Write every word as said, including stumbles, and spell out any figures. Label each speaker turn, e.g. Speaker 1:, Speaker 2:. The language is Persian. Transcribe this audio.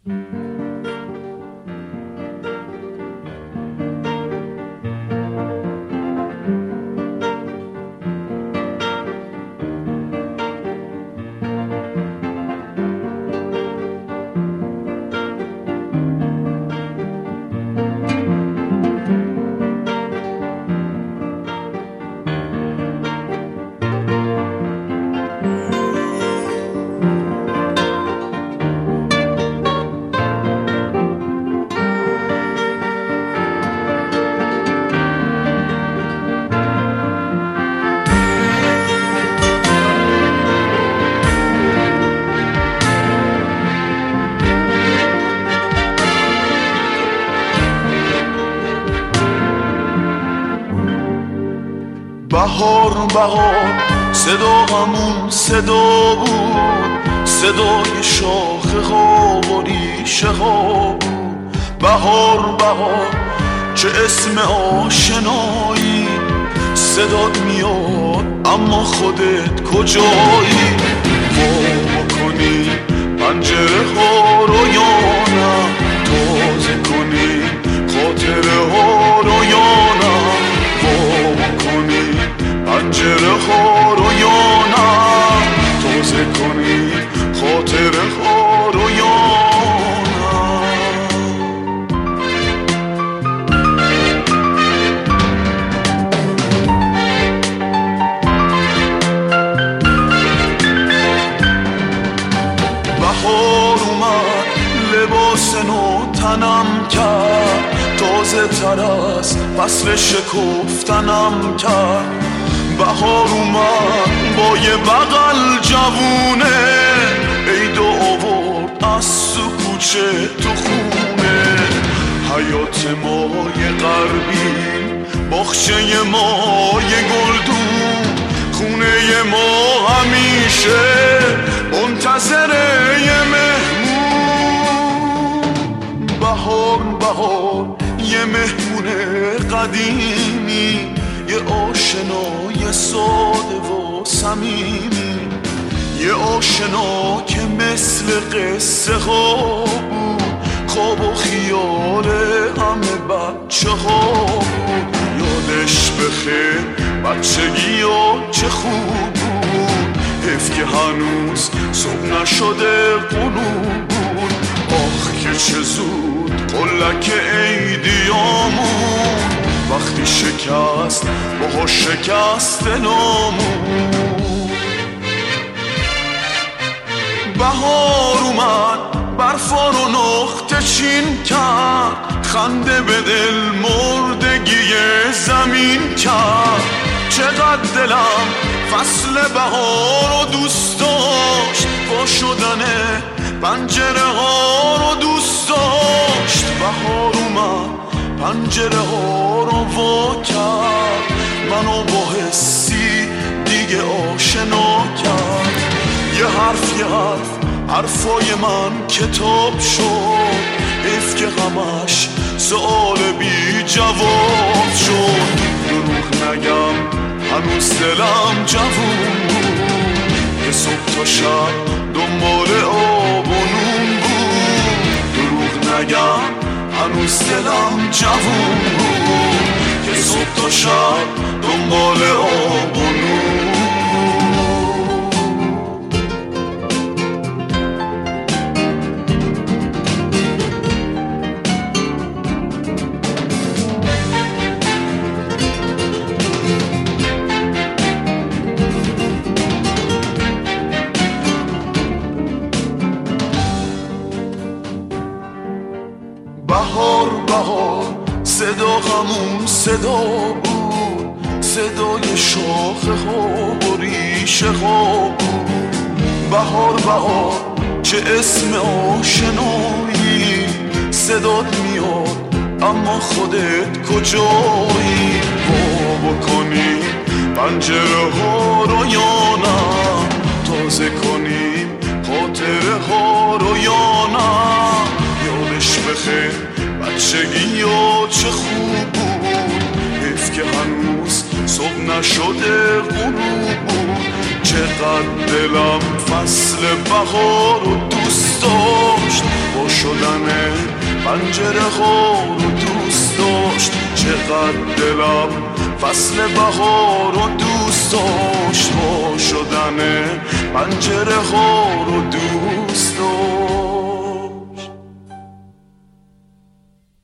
Speaker 1: بهار بهار صدا همون صدا بود، صدای شاخه ها و ریشه ها بود. بهار بهار چه اسم آشنایی، صدات میاد اما خودت کجایی؟ وا بکنی پنجره ها رو یا نه، تازه کنی خاطره ها رو یا نه، وا بکنی پنجره ها رو یا نه، تازه کنی خاطره ها رو یا نه. بهار اومد لباس نو تنم کرد، تازه تر از فصل شکفتنم کرد. بهار اومد با یه بغل جوونه، عید آورد از تو کوچه تو خونه. حیات ما یه غربی، باغچه ما یه گلدون، خونه ما همیشه منتظر یه مهمون. بهار بهار یه مهمون قدیمی، یه آشنای ساده و صمیمی، یه آشنا که مثل قصه ها بود، خواب و خیال همه بچه ها بود. یادش بخیر بچگی ها چه خوب بود، حیف که هنوز صبح نشده غروب بود. آخ که چه زود قلک عیدیامون، وقتی شکست با شکست نامون. بهار اومد برفا رو نقطه چین کرد، خنده به دل مردگی زمین کرد. چقدر دلم فصل بهار رو دوست داشت، با شدن پنجره ها رو دوست داشت. بهار اومد پنجره ها رو وا کرد، منو با حسی دیگه آشنا کرد. یه حرف یه حرف حرفای من کتاب شد، حیف که همش سؤال بی جواب شد. دروغ نگم هنوز دلم جوون بود، یه صبح تا شب دنبال آب و نون بود. دروغ نگم هنوز دلم جوون بود، که صبح تا شب دنبال آب و نون. بهار بهار صدا همون صدا بود، صدای شاخه ها و ریشه ها بود. بهار بهار چه اسم آشنایی، صدات میاد اما خودت کجایی؟ وا بکنی پنجره ها رو یا نه، تازه کنیم خاطره ها رو یا نه. یادش بخیر بچگی ها چه خوب بود، حیف که هنوز صبح نشده غروب بود. چقدر دلم فصل بهار رو دوست داشت، با شدن پنجره ها رو دوست داشت، چقدر دلم فصل بهار رو دوست داشت. وا شدن پنجره ها رو دوست